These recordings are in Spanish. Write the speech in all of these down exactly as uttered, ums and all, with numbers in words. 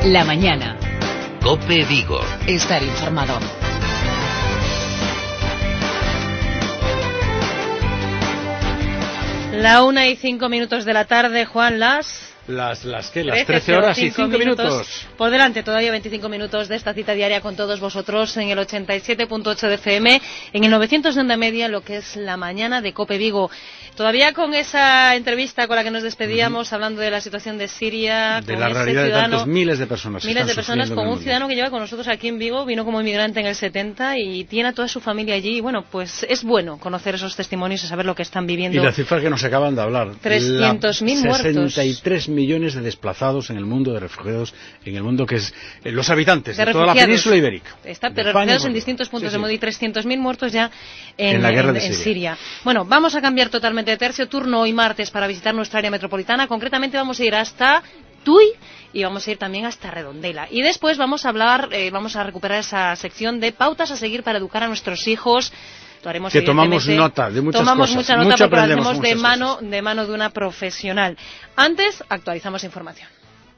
La mañana. COPE Vigo. Estar informado. La una y cinco minutos de la tarde, Juan, las... Las, las, ¿qué? Las trece horas y cinco minutos. minutos. Por delante, todavía veinticinco minutos de esta cita diaria con todos vosotros en el ochenta y siete punto ocho de F M, en el novecientos de onda media, lo que es la mañana de COPE Vigo. Todavía con esa entrevista con la que nos despedíamos, uh-huh. hablando de la situación de Siria, de con la ese realidad ciudadano, de tantos miles de personas. Miles de personas, con un ciudadano que lleva con nosotros aquí en Vigo, vino como inmigrante en el setenta y tiene a toda su familia allí. Y bueno, pues es bueno conocer esos testimonios y saber lo que están viviendo. Y la cifra que nos acaban de hablar. trescientos mil muertos. sesenta y tres millones de desplazados en el mundo, de refugiados en el mundo, que es eh, los habitantes de, de toda la península ibérica. Está, pero refugiados en distintos puntos sí, sí. de mundo y trescientos mil muertos ya en, en la guerra en, de Siria. en Siria. Bueno, vamos a cambiar totalmente de tercio. Turno hoy martes para visitar nuestra área metropolitana. Concretamente vamos a ir hasta Tui y vamos a ir también hasta Redondela. Y después vamos a hablar, eh, vamos a recuperar esa sección de pautas a seguir para educar a nuestros hijos. Lo haremos, que tomamos nota de muchas tomamos cosas. mucha nota Mucho porque lo hacemos de mano, cosas. de mano de una profesional. Antes, actualizamos información.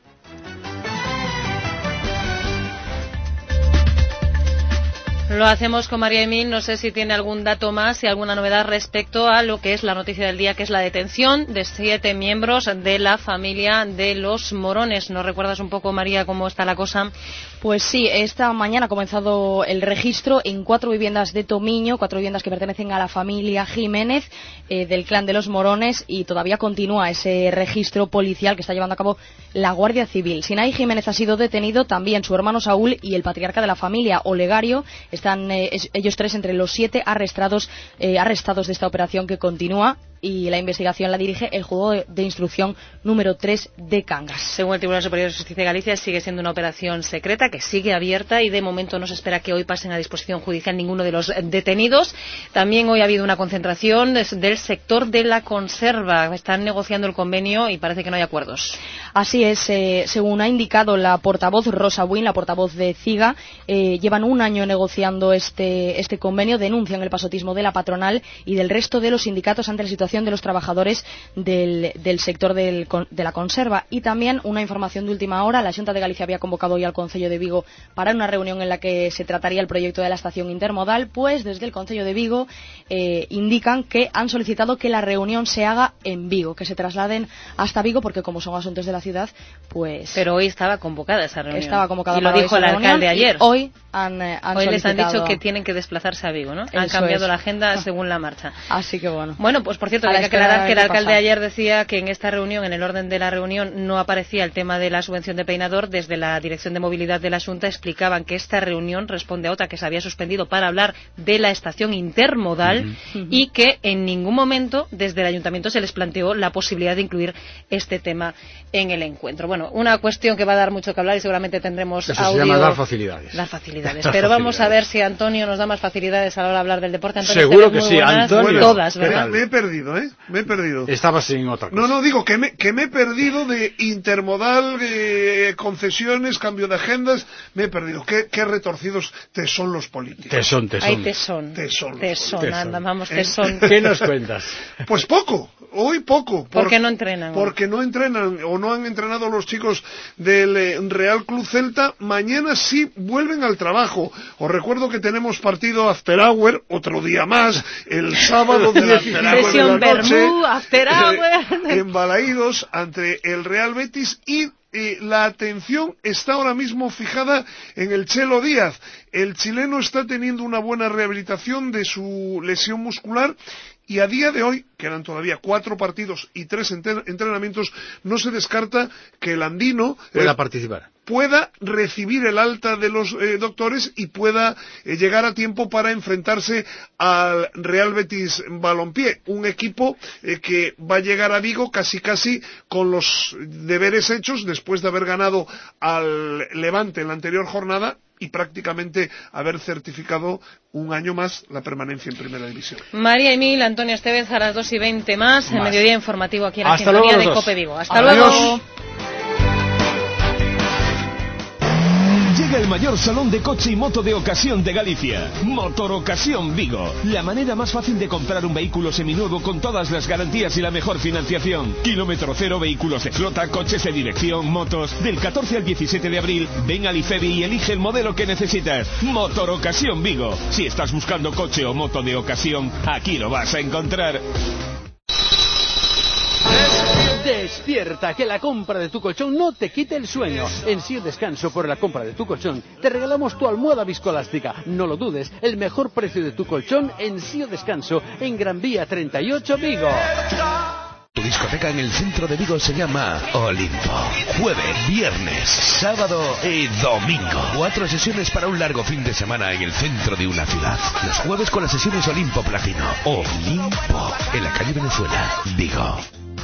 Lo hacemos con María Emil. No sé si tiene algún dato más y alguna novedad respecto a lo que es la noticia del día, que es la detención de siete miembros de la familia de los Morones. ¿Nos recuerdas un poco, María, cómo está la cosa? Pues sí, esta mañana ha comenzado el registro en cuatro viviendas de Tomiño, cuatro viviendas que pertenecen a la familia Jiménez, eh, del clan de los Morones, y todavía continúa ese registro policial que está llevando a cabo la Guardia Civil. Sinaí Jiménez ha sido detenido, también su hermano Saúl y el patriarca de la familia, Olegario. Están eh, es, ellos tres entre los siete arrestados, eh, arrestados de esta operación que continúa, y la investigación la dirige el Juzgado de, de Instrucción número tres de Cangas. Según el Tribunal Superior de Justicia de Galicia, sigue siendo una operación secreta que sigue abierta y de momento no se espera que hoy pasen a disposición judicial ninguno de los detenidos. También hoy ha habido una concentración del sector de la conserva. Están negociando el convenio y parece que no hay acuerdos. Así es, eh, según ha indicado la portavoz Rosa Buin, la portavoz de CIGA, eh, llevan un año negociando este, este convenio, denuncian el pasotismo de la patronal y del resto de los sindicatos ante la situación de los trabajadores del, del sector del, de la conserva. Y también una información de última hora: la Xunta de Galicia había convocado hoy al Concello de Vigo para una reunión en la que se trataría el proyecto de la estación intermodal. Pues desde el Concello de Vigo eh, indican que han solicitado que la reunión se haga en Vigo, que se trasladen hasta Vigo, porque como son asuntos de la ciudad, pues... Pero hoy estaba convocada esa reunión. Estaba convocada y lo para dijo el alcalde ayer. Hoy han, eh, han Hoy solicitado... les han dicho que tienen que desplazarse a Vigo, ¿no? Eso han cambiado es. la agenda según la marcha. Así que bueno. Bueno, pues por cierto, hay que aclarar que el alcalde ayer decía que en esta reunión, en el orden de la reunión, no aparecía el tema de la subvención de peinador. Desde la Dirección de Movilidad de la Xunta explicaban que esta reunión responde a otra que se había suspendido para hablar de la estación intermodal, uh-huh. y que en ningún momento desde el Ayuntamiento se les planteó la posibilidad de incluir este tema en el encuentro. Bueno, una cuestión que va a dar mucho que hablar y seguramente tendremos Eso audio. se llama dar facilidades. Dar facilidades. Pero vamos a ver si Antonio nos da más facilidades a la hora de hablar del deporte. Antonio, seguro que sí, buenas, Antonio. Todas, ¿verdad? Me he perdido, ¿eh? Me he perdido. Estaba sin otra cosa. No, no, digo que me, que me he perdido de intermodal, eh, concesiones, cambio de agendas. Me he perdido. Qué, qué retorcidos te son los políticos. Te son, te son. Ay, te son. Te son. Te son, anda, vamos, te son. ¿Qué nos cuentas? Pues poco. Hoy poco. ¿Por, ¿Por qué no entrenan? Porque no entrenan o no han entrenado los chicos del eh, Real Club Celta. Mañana sí vuelven al trabajo. Os recuerdo que tenemos partido After Hour, otro día más, el sábado de la After Hour de la noche, Bermú, After Hour. Eh, en Balaídos ante el Real Betis. Y Eh, la atención está ahora mismo fijada en el Chelo Díaz. El chileno está teniendo una buena rehabilitación de su lesión muscular y a día de hoy, quedan todavía cuatro partidos y tres entrenamientos, no se descarta que el andino pueda eh, participar. pueda recibir el alta de los eh, doctores y pueda eh, llegar a tiempo para enfrentarse al Real Betis Balompié, un equipo eh, que va a llegar a Vigo casi casi con los deberes hechos después de haber ganado al Levante en la anterior jornada y prácticamente haber certificado un año más la permanencia en Primera División. María Emil, Antonio Estevez a las dos y veinte más, en Mediodía Informativo aquí en la Hasta sintonía luego, de COPE Vigo. Hasta Adiós. luego. Llega el mayor salón de coche y moto de ocasión de Galicia, Motor Ocasión Vigo. La manera más fácil de comprar un vehículo seminuevo con todas las garantías y la mejor financiación. Kilómetro cero, vehículos de flota, coches de dirección, motos. Del catorce al diecisiete de abril, ven al IFEBI y elige el modelo que necesitas. Motor Ocasión Vigo. Si estás buscando coche o moto de ocasión, aquí lo vas a encontrar. Despierta, que la compra de tu colchón no te quite el sueño. En Sio Descanso, por la compra de tu colchón, te regalamos tu almohada viscoelástica. No lo dudes, el mejor precio de tu colchón en Sio Descanso, en Gran Vía treinta y ocho, Vigo. Tu discoteca en el centro de Vigo se llama Olimpo. Jueves, viernes, sábado y domingo. Cuatro sesiones para un largo fin de semana en el centro de una ciudad. Los jueves con las sesiones Olimpo Platino. Olimpo, en la calle Venezuela, Vigo.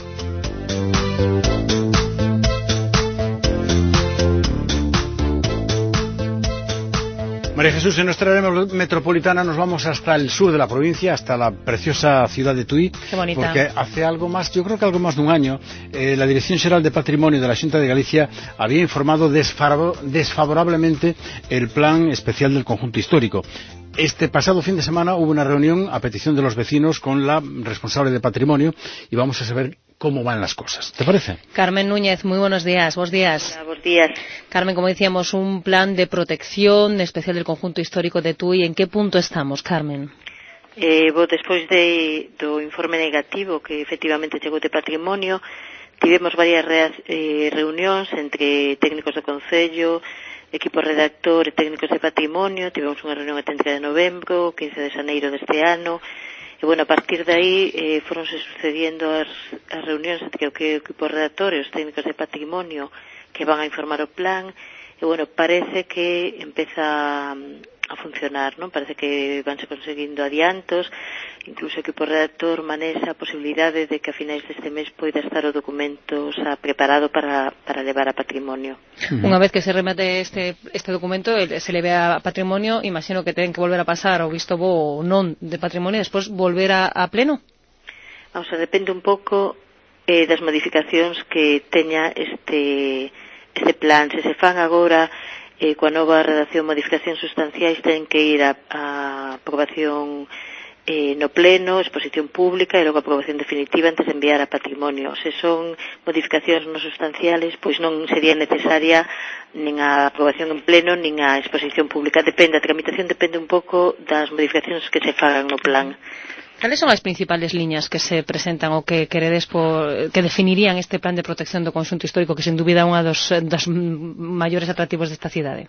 María Jesús, en nuestra área metropolitana nos vamos hasta el sur de la provincia, hasta la preciosa ciudad de Tui. Qué bonita. Porque hace algo más, yo creo que algo más de un año, eh, la Dirección Xeral de Patrimonio de la Xunta de Galicia había informado desfavorablemente el plan especial del conjunto histórico. Este pasado fin de semana hubo una reunión a petición de los vecinos con la responsable de patrimonio y vamos a saber cómo van las cosas. ¿Te parece? Carmen Núñez, muy buenos días. Buenos días. Hola, buenos días. Carmen, como decíamos, un plan de protección especial del conjunto histórico de Tui. ¿En qué punto estamos, Carmen? Eh, bo, despois de, do informe negativo que efectivamente chegou de patrimonio, tivemos varias re, eh, reunións entre técnicos do Concello, equipo redactor e técnicos de patrimonio. Tivemos unha reunión a trinta de novembro, quince de xaneiro deste ano. E, bueno, a partir de aí eh, foronse sucediendo as, as reunións entre o que o equipo redactor e os técnicos de patrimonio que van a informar o plan. E, bueno, parece que empeza a funcionar, non? Parece que vanse conseguindo adiantos, incluso o equipo redactor manexa a posibilidade de que a finais deste mes poida estar o documento xa preparado para, para levar a patrimonio. Uh-huh. Unha vez que se remate este, este documento, se leve a patrimonio, imagino que ten que volver a pasar o visto bo ou non de patrimonio e despois volver a, a pleno? Vamos a, depende un pouco eh, das modificacións que teña este, este plan. Se se fan agora eh, coa nova redacción, modificacións sustanciais ten que ir a, a aprobación eh, no pleno, exposición pública e logo aprobación definitiva antes de enviar a patrimonio. Se son modificacións non sustanciales, pois non sería necesaria nin a aprobación en pleno nin a exposición pública. Depende, a tramitación depende un pouco das modificacións que se fagan no plan. Cales son as principales liñas que se presentan ou que queredes por, que definirían este plan de protección do conxunto histórico, que sen dúbida é unha dos, dos maiores atractivos desta cidade?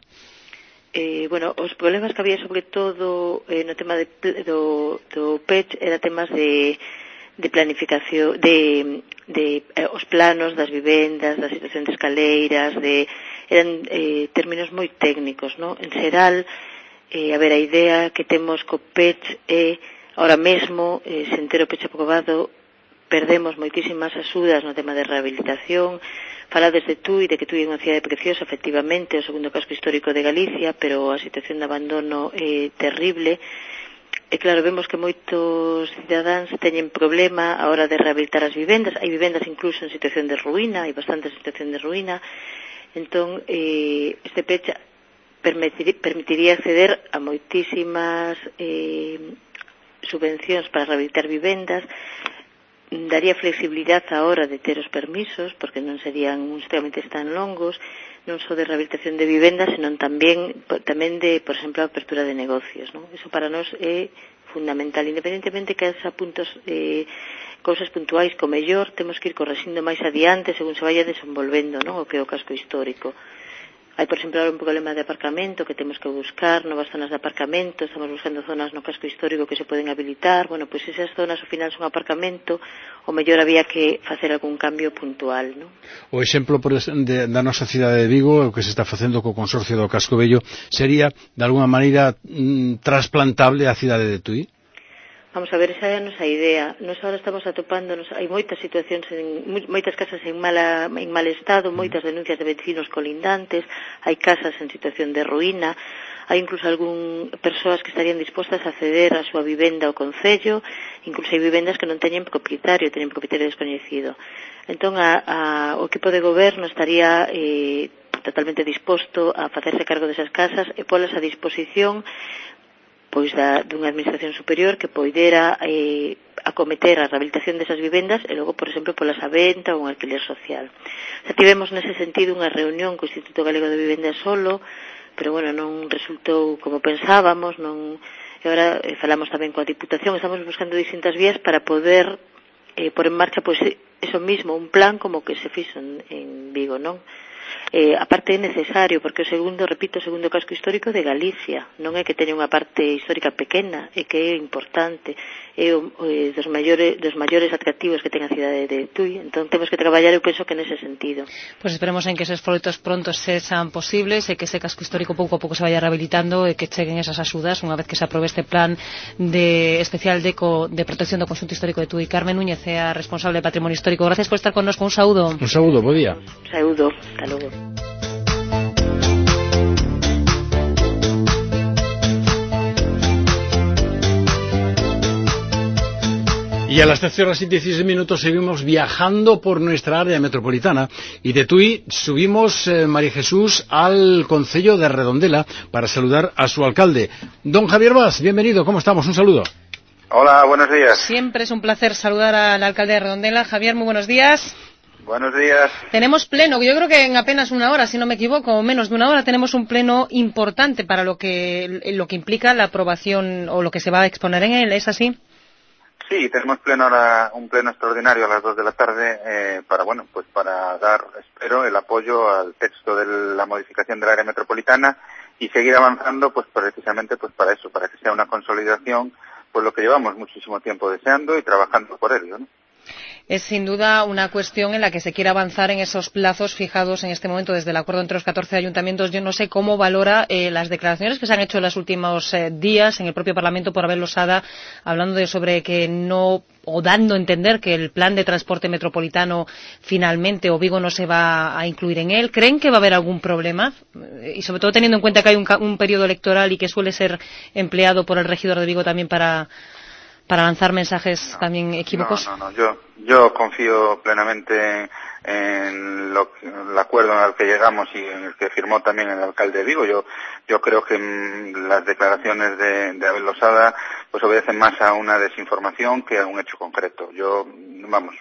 Eh, bueno, os problemas que había sobre todo eh, no tema de, do, do P E C era temas de, de planificación, de, de eh, os planos das vivendas, da situación de escaleiras, de, eran eh, términos moi técnicos, ¿no? En xeral, eh, a ver, a idea que temos co P E C é ahora mesmo, eh, sen ter o P E C aprobado, perdemos moitísimas axudas no tema de rehabilitación. Falades de Tui, de que Tui é unha cidade preciosa, efectivamente, o segundo casco histórico de Galicia, pero a situación de abandono é terrible. E claro, vemos que moitos cidadáns teñen problema a hora de rehabilitar as vivendas. Hai vivendas incluso en situación de ruína, hai bastantes en situación de ruína. Entón, eh, este P E C permitiría acceder a moitísimas eh, subvencións para rehabilitar vivendas, daría flexibilidade á hora de ter os permisos, porque non serían extremamente tan longos, non só de rehabilitación de vivendas, senón tamén, tamén de, por exemplo, a apertura de negocios, non? Eso para nós é fundamental, independentemente que haya puntos, eh, cousas puntuais co mellor, temos que ir correxindo máis adiante según se vaya desenvolvendo, non? O que é o casco histórico. Hai, por exemplo, un problema de aparcamento que temos que buscar, novas zonas de aparcamento, estamos buscando zonas no casco histórico que se poden habilitar. Bueno, pois pues esas zonas ao final son aparcamento, o mellor había que facer algún cambio puntual, non? O exemplo por de, da nosa cidade de Vigo, o que se está facendo co consorcio do Casco Vello, sería, de alguna maneira, mm, trasplantable á cidade de Tui? Vamos a ver, esa é a nosa idea. Nos ahora estamos atopándonos, hai moitas situacións, en, moitas casas en, mala, en mal estado, moitas denuncias de vecinos colindantes, hai casas en situación de ruína, hai incluso algún persoas que estarían dispostas a ceder a súa vivenda ao Concello, incluso hai vivendas que non teñen propietario, teñen propietario descoñecido. Entón, a, a, o equipo de goberno estaría eh, totalmente disposto a facerse cargo desas casas e polas a disposición pois da, dunha administración superior que poidera eh, acometer a rehabilitación desas vivendas e logo, por exemplo, polas a venta ou un alquiler social. O sea, tivemos nese sentido unha reunión co Instituto Galego de Vivenda solo, pero bueno, non resultou como pensábamos, non... e agora eh, falamos tamén coa Diputación, estamos buscando distintas vías para poder eh, por en marcha pois eso mismo, un plan como que se fixo en, en Vigo, non? Eh, a parte é necesario, porque o segundo, repito, o segundo casco histórico de Galicia, non é que teña unha parte histórica pequena, é que é importante, é o, é dos maiores, dos maiores atractivos que ten a cidade de Tui, entón temos que traballar, eu penso que nese sentido. Pois pues esperemos en que eses froitos prontos sexan posibles e que ese casco histórico pouco a pouco se vaya rehabilitando e que cheguen esas axudas unha vez que se aprobe este plan de especial de, co, de protección do conxunto histórico de Tui. Carmen Núñez é a responsable de Patrimonio Histórico. Gracias por estar con nos, un saúdo. Un saúdo, bo día. Saúdo, hasta logo. Y a las trece horas y dieciséis minutos seguimos viajando por nuestra área metropolitana y de Tui subimos, eh, María Jesús, al concello de Redondela para saludar a su alcalde. Don Javier Vaz, bienvenido, ¿cómo estamos? Un saludo. Hola, buenos días. Siempre es un placer saludar al alcalde de Redondela. Javier, muy buenos días. Buenos días. Tenemos pleno, yo creo que en apenas una hora, si no me equivoco, o menos de una hora, tenemos un pleno importante para lo que, lo que implica la aprobación o lo que se va a exponer en él, ¿es así? Sí, tenemos pleno ahora, un pleno extraordinario a las dos de la tarde eh, para, bueno, pues para dar, espero, el apoyo al texto de la modificación del área metropolitana y seguir avanzando, pues precisamente, pues para eso, para que sea una consolidación, pues lo que llevamos muchísimo tiempo deseando y trabajando por ello, ¿no? Es sin duda una cuestión en la que se quiere avanzar en esos plazos fijados en este momento desde el acuerdo entre los catorce ayuntamientos. Yo no sé cómo valora eh, las declaraciones que se han hecho en los últimos eh, días en el propio Parlamento por Abel Losada, hablando de sobre que no, o dando a entender que el plan de transporte metropolitano finalmente o Vigo no se va a incluir en él. ¿Creen que va a haber algún problema? Y sobre todo teniendo en cuenta que hay un, un periodo electoral y que suele ser empleado por el regidor de Vigo también para... para lanzar mensajes no, también equívocos. No, no, no, yo, yo confío plenamente en lo, el acuerdo al que llegamos y en el que firmó también el alcalde de Vigo. Yo, yo creo que mmm, las declaraciones de, de Abel Losada pues obedecen más a una desinformación que a un hecho concreto. Yo, vamos,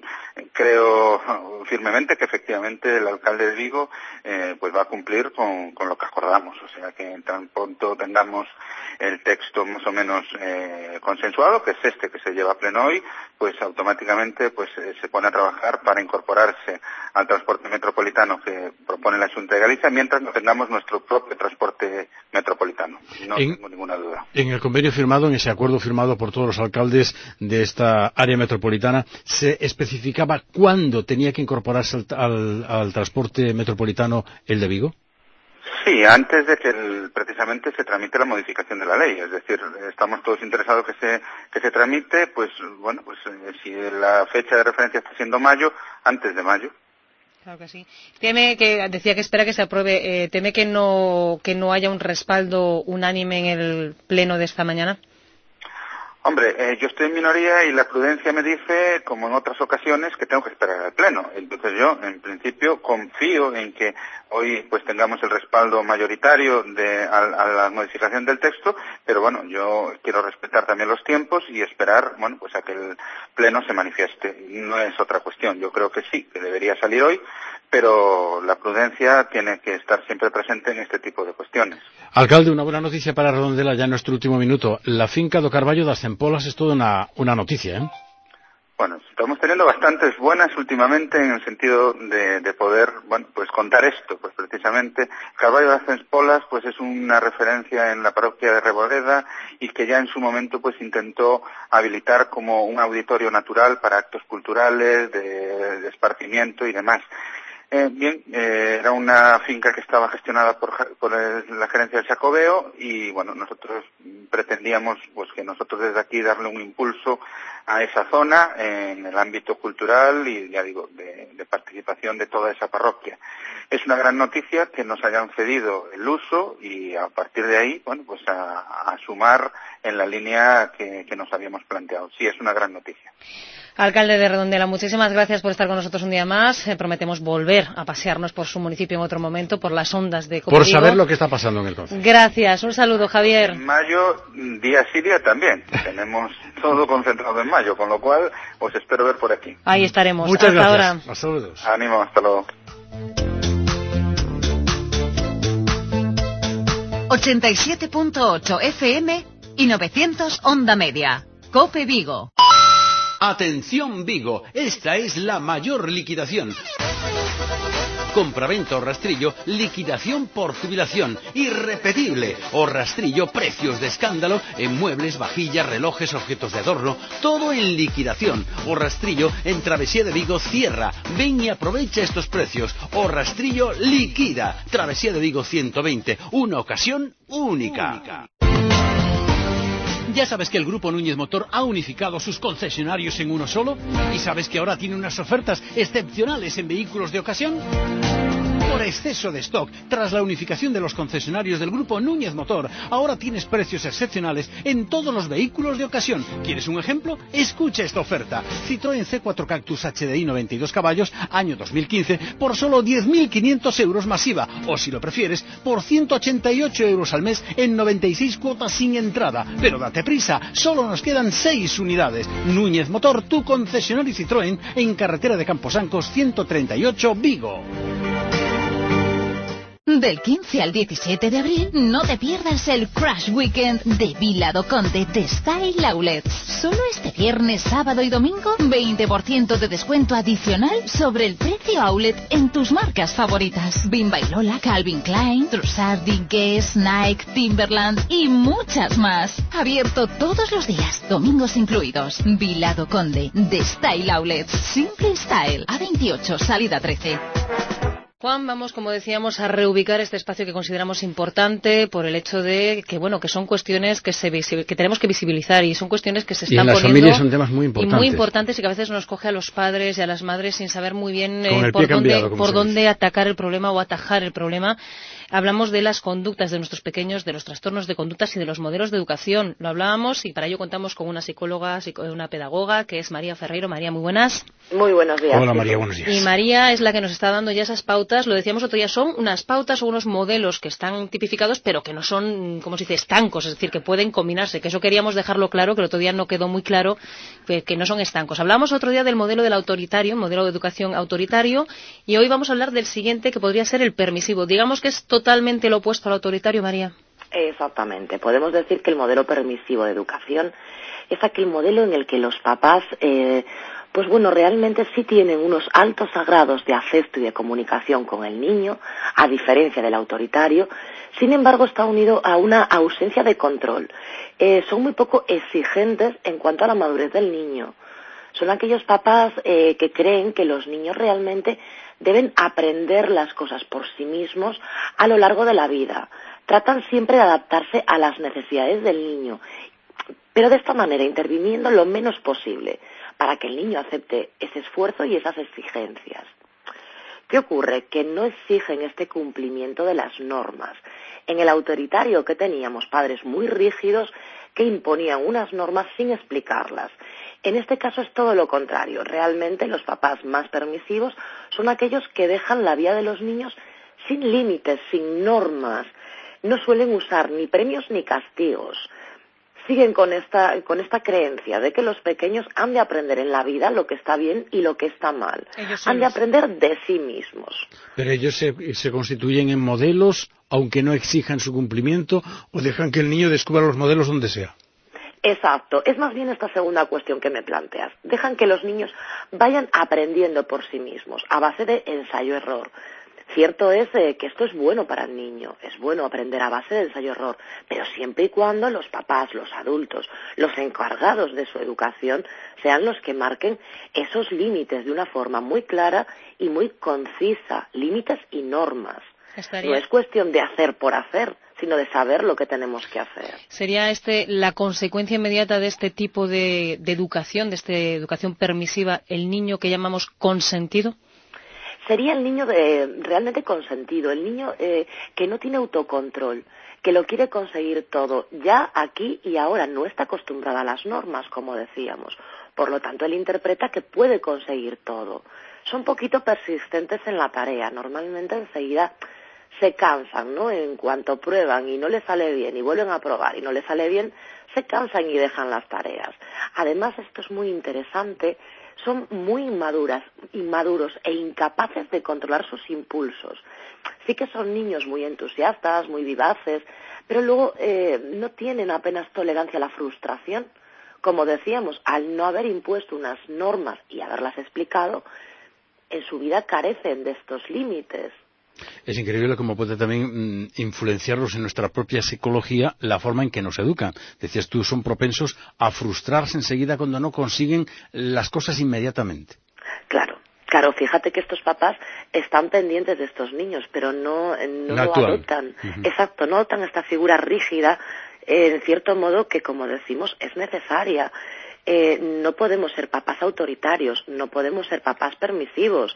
creo firmemente que efectivamente el alcalde de Vigo eh, pues va a cumplir con, con lo que acordamos, o sea que en tan pronto tengamos el texto más o menos eh, consensuado, que es este que se lleva a pleno hoy, pues automáticamente pues eh, se pone a trabajar para incorporarse al transporte metropolitano que propone la Xunta de Galicia, mientras no tengamos nuestro propio transporte metropolitano, no en, tengo ninguna duda. En el convenio firmado, en ese acuerdo firmado por todos los alcaldes de esta área metropolitana, se especificaba cuándo tenía que incorporarse al, al, al transporte metropolitano el de Vigo. Sí, antes de que el, precisamente se tramite la modificación de la ley, es decir, estamos todos interesados que se que se tramite, pues bueno, pues eh, si la fecha de referencia está siendo mayo, antes de mayo. Claro que sí. Teme que decía que espera que se apruebe, eh, teme que no que no haya un respaldo unánime en el pleno de esta mañana. Hombre, eh, yo estoy en minoría y la prudencia me dice, como en otras ocasiones, que tengo que esperar al pleno. Entonces yo, en principio, confío en que hoy pues tengamos el respaldo mayoritario de, a, a la modificación del texto, pero bueno, yo quiero respetar también los tiempos y esperar, bueno, pues a que el pleno se manifieste. No es otra cuestión. Yo creo que sí, que debería salir hoy, pero la prudencia tiene que estar siempre presente en este tipo de cuestiones. Alcalde, una buena noticia para Redondela ya en nuestro último minuto. La finca do Carballo das Empolas es toda una, una noticia, ¿eh? Bueno, estamos teniendo bastantes buenas últimamente en el sentido de, de poder, bueno, pues contar esto, pues precisamente Carballo das Empolas pues es una referencia en la parroquia de Reboreda y que ya en su momento pues intentó habilitar como un auditorio natural para actos culturales, de, de esparcimiento y demás. Eh, bien, eh, era una finca que estaba gestionada por, por el, la gerencia del Xacobeo y bueno, nosotros pretendíamos pues que nosotros desde aquí darle un impulso a esa zona en el ámbito cultural y ya digo, de, de participación de toda esa parroquia. Es una gran noticia que nos hayan cedido el uso y a partir de ahí, bueno, pues a, a sumar en la línea que, que nos habíamos planteado. Sí, es una gran noticia. Alcalde de Redondela, muchísimas gracias por estar con nosotros un día más. Eh, prometemos volver a pasearnos por su municipio en otro momento, por las ondas de Cope Por Vigo. saber lo que está pasando en el concejo. Gracias, un saludo, Javier. En mayo, día sí, día también. Tenemos todo concentrado en mayo, con lo cual os espero ver por aquí. Ahí estaremos. Muchas hasta gracias. ahora. Hasta luego. Ánimo, hasta luego. ochenta y siete punto ocho F M y novecientos Onda Media. Cope Vigo. Atención Vigo, esta es la mayor liquidación. Compraventa o rastrillo, liquidación por jubilación, irrepetible. O rastrillo, precios de escándalo en muebles, vajillas, relojes, objetos de adorno, todo en liquidación. O rastrillo, en Travesía de Vigo cierra. Ven y aprovecha estos precios. O rastrillo, liquida. Travesía de Vigo ciento veinte, una ocasión única. única. ¿Ya sabes que el Grupo Núñez Motor ha unificado sus concesionarios en uno solo? ¿Y sabes que ahora tiene unas ofertas excepcionales en vehículos de ocasión? Por exceso de stock, tras la unificación de los concesionarios del Grupo Núñez Motor, ahora tienes precios excepcionales en todos los vehículos de ocasión. ¿Quieres un ejemplo? Escucha esta oferta. Citroën C cuatro Cactus H D I noventa y dos caballos, año dos mil quince, por solo diez mil quinientos euros masiva. O si lo prefieres, por ciento ochenta y ocho euros al mes en noventa y seis cuotas sin entrada. Pero date prisa, solo nos quedan seis unidades. Núñez Motor, tu concesionario Citroën, en carretera de Camposancos ciento treinta y ocho, Vigo. Del quince al diecisiete de abril, no te pierdas el Crash Weekend de Vila do Conde de Style Outlet. Solo este viernes, sábado y domingo, veinte por ciento de descuento adicional sobre el precio outlet en tus marcas favoritas. Bimba y Lola, Calvin Klein, Trussardi, Guess, Nike, Timberland y muchas más. Abierto todos los días, domingos incluidos. Vila do Conde de Style Outlet. Simple Style, A veintiocho, salida trece. Juan, vamos, como decíamos, a reubicar este espacio que consideramos importante por el hecho de que, bueno, que son cuestiones que, se que tenemos que visibilizar y son cuestiones que se están poniendo... Y en las familias son temas muy importantes. Y muy importantes y que a veces nos coge a los padres y a las madres sin saber muy bien eh, por, cambiado, dónde, por dónde atacar el problema o atajar el problema. Hablamos de las conductas de nuestros pequeños, de los trastornos de conductas y de los modelos de educación. Lo hablábamos y para ello contamos con una psicóloga, una pedagoga, que es María Ferreiro. María, muy buenas. Muy buenos días. Hola María, buenos días. Y María es la que nos está dando ya esas pautas. Lo decíamos otro día, son unas pautas o unos modelos que están tipificados, pero que no son, como se dice, estancos, es decir, que pueden combinarse. Que eso queríamos dejarlo claro, que el otro día no quedó muy claro, que, que no son estancos. Hablamos otro día del modelo del autoritario, modelo de educación autoritario, y hoy vamos a hablar del siguiente, que podría ser el permisivo. Digamos que es totalmente lo opuesto al autoritario, María. Exactamente. Podemos decir que el modelo permisivo de educación es aquel modelo en el que los papás, eh, pues bueno, realmente sí tienen unos altos grados de afecto y de comunicación con el niño, a diferencia del autoritario. Sin embargo, está unido a una ausencia de control. Eh, son muy poco exigentes en cuanto a la madurez del niño. Son aquellos papás eh, que creen que los niños realmente deben aprender las cosas por sí mismos a lo largo de la vida. Tratan siempre de adaptarse a las necesidades del niño, pero de esta manera interviniendo lo menos posible para que el niño acepte ese esfuerzo y esas exigencias. ¿Qué ocurre? Que no exigen este cumplimiento de las normas. En el autoritario que teníamos padres muy rígidos que imponían unas normas sin explicarlas. En este caso es todo lo contrario. Realmente los papás más permisivos son aquellos que dejan la vida de los niños sin límites, sin normas. No suelen usar ni premios ni castigos. Siguen con esta, con esta creencia de que los pequeños han de aprender en la vida lo que está bien y lo que está mal. Han de aprender de sí mismos. Pero ellos se, se constituyen en modelos, aunque no exijan su cumplimiento, o dejan que el niño descubra los modelos donde sea. Exacto. Es más bien esta segunda cuestión que me planteas. Dejan que los niños vayan aprendiendo por sí mismos, a base de ensayo-error. Cierto es eh, que esto es bueno para el niño, es bueno aprender a base de ensayo-error, pero siempre y cuando los papás, los adultos, los encargados de su educación sean los que marquen esos límites de una forma muy clara y muy concisa, límites y normas. Estaría... No es cuestión de hacer por hacer, sino de saber lo que tenemos que hacer. ¿Sería este la consecuencia inmediata de este tipo de, de educación, de esta educación permisiva, el niño que llamamos consentido? Sería el niño de, realmente consentido, el niño eh, que no tiene autocontrol, que lo quiere conseguir todo, ya aquí y ahora, no está acostumbrada a las normas, como decíamos. Por lo tanto, él interpreta que puede conseguir todo. Son poquito persistentes en la tarea. Normalmente enseguida se cansan, ¿no? En cuanto prueban y no les sale bien y vuelven a probar y no les sale bien, se cansan y dejan las tareas. Además, esto es muy interesante, son muy inmaduras, inmaduros e incapaces de controlar sus impulsos. Sí que son niños muy entusiastas, muy vivaces, pero luego eh, no tienen apenas tolerancia a la frustración. Como decíamos, al no haber impuesto unas normas y haberlas explicado, en su vida carecen de estos límites. Es increíble cómo puede también mm, influenciarlos en nuestra propia psicología la forma en que nos educan. Decías tú, son propensos a frustrarse enseguida cuando no consiguen las cosas inmediatamente. Claro, claro, fíjate que estos papás están pendientes de estos niños, pero no, no lo adoptan. Uh-huh. Exacto, no adoptan esta figura rígida, eh, en cierto modo que, como decimos, es necesaria. Eh, no podemos ser papás autoritarios, no podemos ser papás permisivos.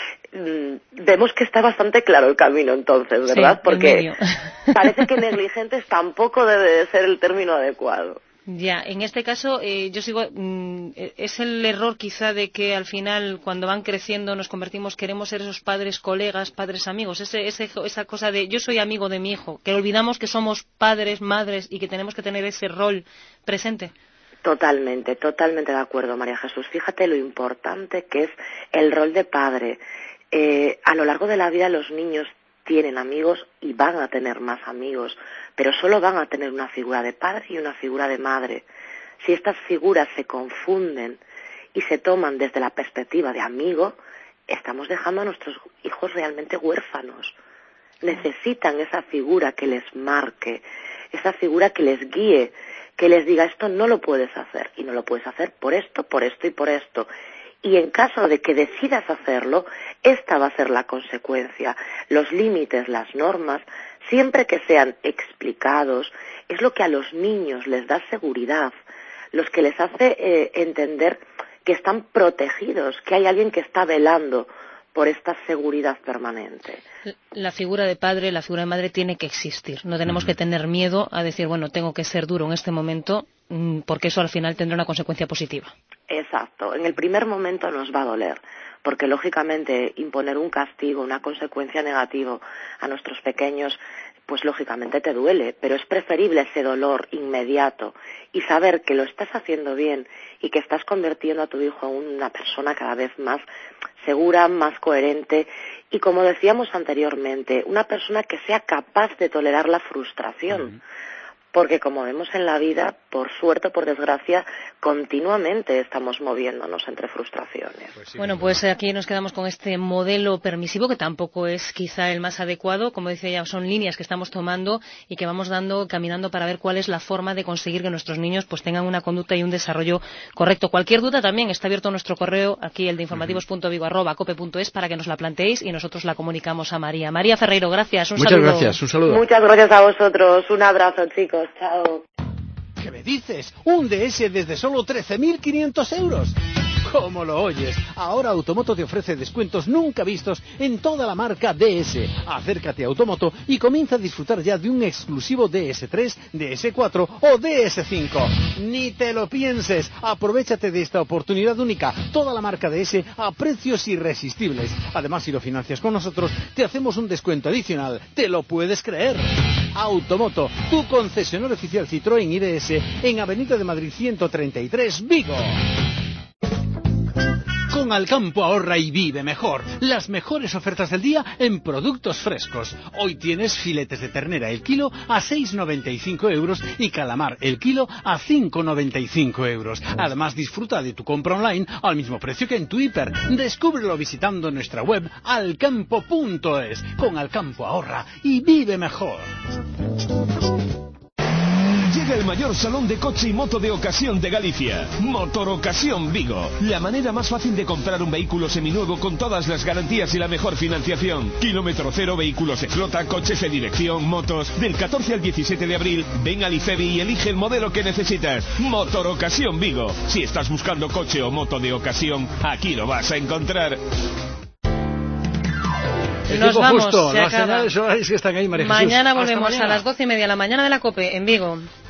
Mm, vemos que está bastante claro el camino entonces, ¿verdad? Sí, porque parece que negligentes tampoco debe de ser el término adecuado. Ya, en este caso eh, yo sigo, mm, es el error quizá de que al final cuando van creciendo nos convertimos, queremos ser esos padres colegas, padres amigos, ese, ese, esa cosa de yo soy amigo de mi hijo, que olvidamos que somos padres, madres y que tenemos que tener ese rol presente. Totalmente, totalmente de acuerdo, María Jesús. Fíjate lo importante que es el rol de padre. Eh, a lo largo de la vida los niños tienen amigos y van a tener más amigos, pero solo van a tener una figura de padre y una figura de madre. Si estas figuras se confunden y se toman desde la perspectiva de amigo, estamos dejando a nuestros hijos realmente huérfanos. Necesitan esa figura que les marque, esa figura que les guíe, que les diga esto no lo puedes hacer, y no lo puedes hacer por esto, por esto y por esto. Y en caso de que decidas hacerlo, esta va a ser la consecuencia. Los límites, las normas, siempre que sean explicados, es lo que a los niños les da seguridad, los que les hace eh, entender que están protegidos, que hay alguien que está velando por esta seguridad permanente. La figura de padre, la figura de madre tiene que existir. No tenemos que tener miedo a decir, bueno, tengo que ser duro en este momento, porque eso al final tendrá una consecuencia positiva. Exacto. En el primer momento nos va a doler, porque lógicamente imponer un castigo, una consecuencia negativa a nuestros pequeños, pues lógicamente te duele, pero es preferible ese dolor inmediato y saber que lo estás haciendo bien y que estás convirtiendo a tu hijo en una persona cada vez más segura, más coherente y, como decíamos anteriormente, una persona que sea capaz de tolerar la frustración. Uh-huh. Porque, como vemos en la vida, por suerte o por desgracia, continuamente estamos moviéndonos entre frustraciones. Pues sí, bueno, pues aquí nos quedamos con este modelo permisivo, que tampoco es quizá el más adecuado. Como decía ella, son líneas que estamos tomando y que vamos dando, caminando para ver cuál es la forma de conseguir que nuestros niños pues tengan una conducta y un desarrollo correcto. Cualquier duda también está abierto nuestro correo, aquí el de informativos punto vigo arroba cope punto es, para que nos la planteéis y nosotros la comunicamos a María. María Ferreiro, gracias. Un Muchas saludo. gracias. Un saludo. Muchas gracias a vosotros. Un abrazo, chicos. Chao. ¿Qué me dices? ¿Un D S desde solo trece mil quinientos euros? ¿Cómo lo oyes? Ahora Automoto te ofrece descuentos nunca vistos en toda la marca D S. Acércate a Automoto y comienza a disfrutar ya de un exclusivo D S tres, D S cuatro o D S cinco. Ni te lo pienses. Aprovéchate de esta oportunidad única. Toda la marca D S a precios irresistibles. Además, si lo financias con nosotros, te hacemos un descuento adicional. ¿Te lo puedes creer? Automoto, tu concesionario oficial Citroën I D S en Avenida de Madrid ciento treinta y tres, Vigo. Con Alcampo ahorra y vive mejor. Las mejores ofertas del día en productos frescos. Hoy tienes filetes de ternera el kilo a seis noventa y cinco euros y calamar el kilo a cinco noventa y cinco euros. Además, disfruta de tu compra online al mismo precio que en tu hiper. Descúbrelo visitando nuestra web alcampo punto es. Con Alcampo ahorra y vive mejor. Llega el mayor salón de coche y moto de ocasión de Galicia, Motor Ocasión Vigo. La manera más fácil de comprar un vehículo seminuevo con todas las garantías y la mejor financiación. Kilómetro cero, vehículos de flota, coches de dirección, motos. Del catorce al diecisiete de abril, ven al IFEBI y elige el modelo que necesitas. Motor Ocasión Vigo. Si estás buscando coche o moto de ocasión, aquí lo vas a encontrar. El Nos vamos, justo, se las acaba. señales horarias que están ahí, María Jesús. Mañana volvemos Hasta mañana. a las doce y media de la mañana de la COPE en Vigo.